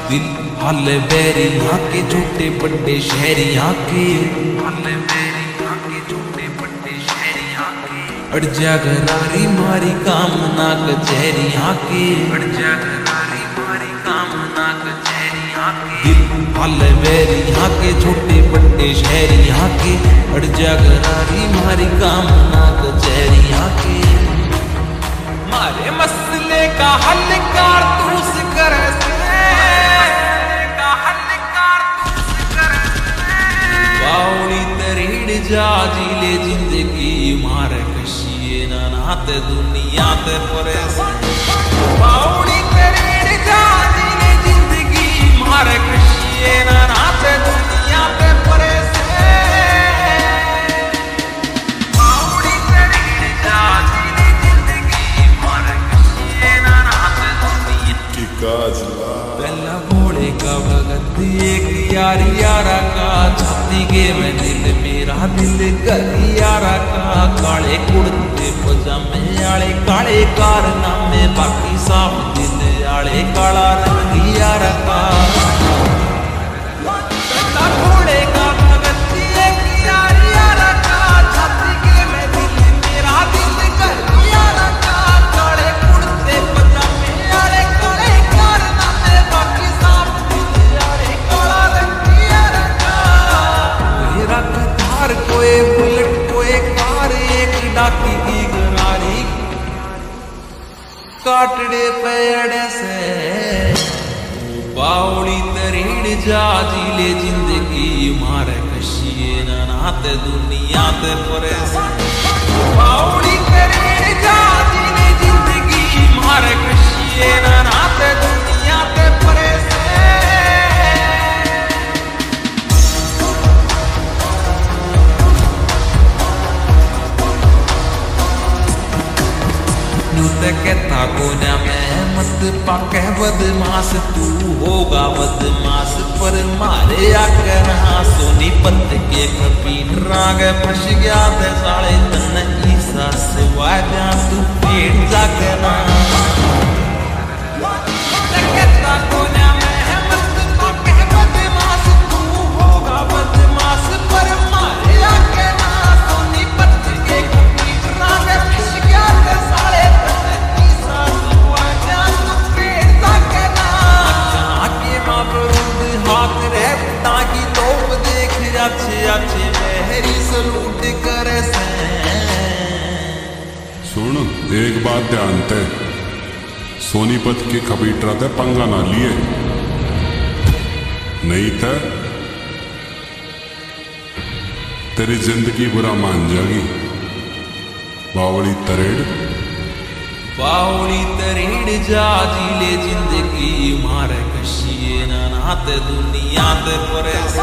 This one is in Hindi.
दिल हाले बैरी यहाँ के छोटे बड़े शहरी यहाँ के हाले बैरी यहाँ के छोटे बड़े शहरी यहाँ के अड़ जा घरारी मारी काम ना कचहरी यहाँ के अड़ जा घरारी मारी काम ना कचहरी यहाँ के दिल हाले बैरी यहाँ के छोटे बड़े शहरी यहाँ के अड़ जा घरारी मारी काम ना कचहरी यहाँ के मारे मसले का हल कारतूस करे बावड़ी तरीड़ जा जिले जिंदगी मारे कशिए ना नाते दुनिया ते परेशान बावड़ी तरीड़ जा जिले जिंदगी मारे कशिए ना नाते दुनिया ते परेशान बावड़ी तरीड़ जा जिले जिंदगी मारे कशिए ना नाते दुनिया की काजला पहला घोड़े का भगत एक यारी यारा का छाती के में दिल मेरा दिल गली यारा का काले कुर्ते पजामे आले काले कारनामे बाकी साफ दिल आले काला रंग यारा का पहला घोड़े का भगत एक यारी यारा का छाती के में दिल मेरा दिल गली यारा का काले कुर्ते पजामे आले काले कारनामे बाकी साफ दिल आले काला रंग यारा का मेरा कतार कोई बुलेट कोई कार एक डाकी की गरारी काटड़े पेड़ से बावड़ी तरीड़ जा जिले जिंदगी मारे कशिए ना नाते दुनिया ते परेशान बावड़ी तरीड़ जा जिले जिंदगी मारे कशिए ना नाते दुनिया ते परेशान कहता कोना मैं मत पाके बदमाश तू होगा बदमाश पर मारे आकर सोनीपत के कपीन राग फंस गया ते साले तन ईसा से वाजा तू पेट जागना कहता कोना मैं मत पाके बदमाश तू होगा बदमाश पर मारे आकर सोनीपत के कपीन राग फंस गया ते साले हाथ रहता की तोप देख अच्छे अच्छे मेहरी सलूट करे से सुन एक बात ध्यान ते सोनीपत के खबीटरा ते पंगा ना लिए नहीं थे तेरी जिंदगी बुरा मान जाएगी बावड़ी तरेड़ जा जिले जिंदगी मारे कशिए ना नाते दुनिया ते परेशान